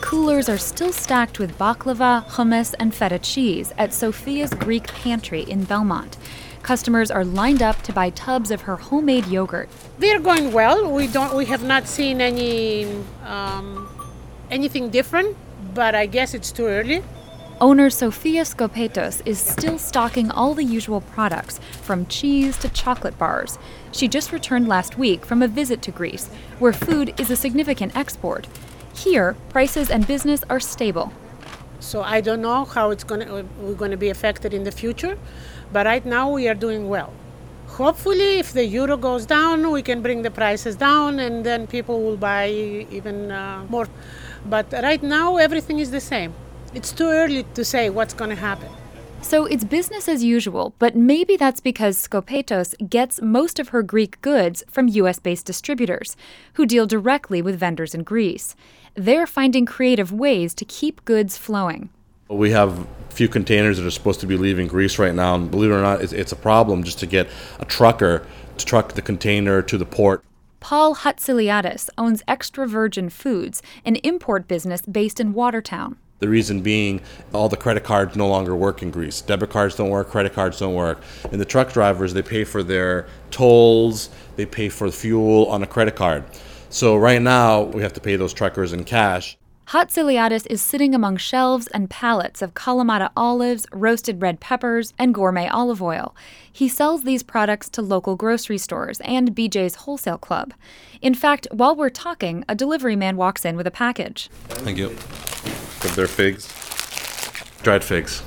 coolers are still stacked with baklava, hummus, and feta cheese at Sophia's Greek Pantry in Belmont. Customers are lined up to buy tubs of her homemade yogurt. They're going well. We have not seen anything different, but I guess it's too early. Owner Sofia Skopetos is still stocking all the usual products, from cheese to chocolate bars. She just returned last week from a visit to Greece, where food is a significant export. Here, prices and business are stable. So I don't know how we're going to be affected in the future, but right now we are doing well. Hopefully, if the euro goes down, we can bring the prices down, and then people will buy even more. But right now, everything is the same. It's too early to say what's going to happen. So it's business as usual, but maybe that's because Skopetos gets most of her Greek goods from U.S.-based distributors, who deal directly with vendors in Greece. They're finding creative ways to keep goods flowing. We have a few containers that are supposed to be leaving Greece right now, and believe it or not, it's a problem just to get a trucker to truck the container to the port. Paul Hatziliadis owns Extra Virgin Foods, an import business based in Watertown. The reason being, all the credit cards no longer work in Greece. Debit cards don't work, credit cards don't work. And the truck drivers, they pay for their tolls, they pay for fuel on a credit card. So right now, we have to pay those truckers in cash. Hatziliadis is sitting among shelves and pallets of Kalamata olives, roasted red peppers, and gourmet olive oil. He sells these products to local grocery stores and BJ's Wholesale Club. In fact, while we're talking, a delivery man walks in with a package. Thank you. Of their figs. Dried figs.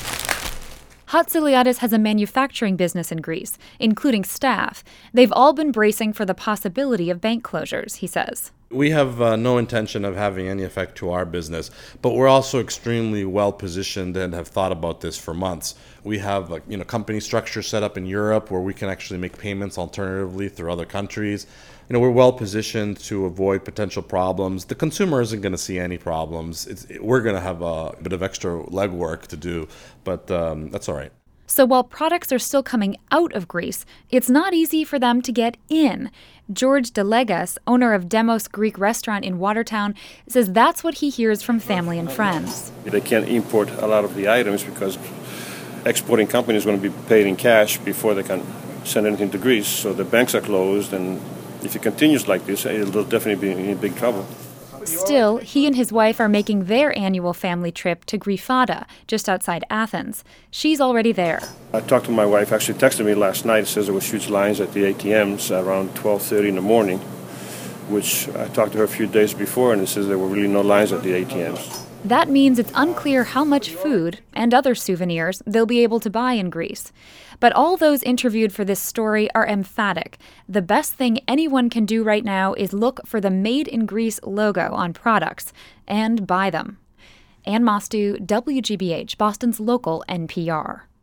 Hatziliadis has a manufacturing business in Greece, including staff. They've all been bracing for the possibility of bank closures, he says. We have no intention of having any effect to our business, but we're also extremely well positioned and have thought about this for months. We have a company structure set up in Europe where we can actually make payments alternatively through other countries. We're well positioned to avoid potential problems. The consumer isn't going to see any problems. We're going to have a bit of extra legwork to do, but that's all right. So while products are still coming out of Greece, it's not easy for them to get in. George Delegas, owner of Demos Greek Restaurant in Watertown, says that's what he hears from family and friends. They can't import a lot of the items because exporting companies are going to be paid in cash before they can send anything to Greece. So the banks are closed, and if it continues like this, it'll definitely be in big trouble. Still, he and his wife are making their annual family trip to Grifada, just outside Athens. She's already there. I talked to my wife, actually texted me last night. It says there were huge lines at the ATMs around 12:30 in the morning, which I talked to her a few days before, and it says there were really no lines at the ATMs. That means it's unclear how much food and other souvenirs they'll be able to buy in Greece. But all those interviewed for this story are emphatic. The best thing anyone can do right now is look for the Made in Greece logo on products and buy them. Ann Mostu, WGBH, Boston's local NPR.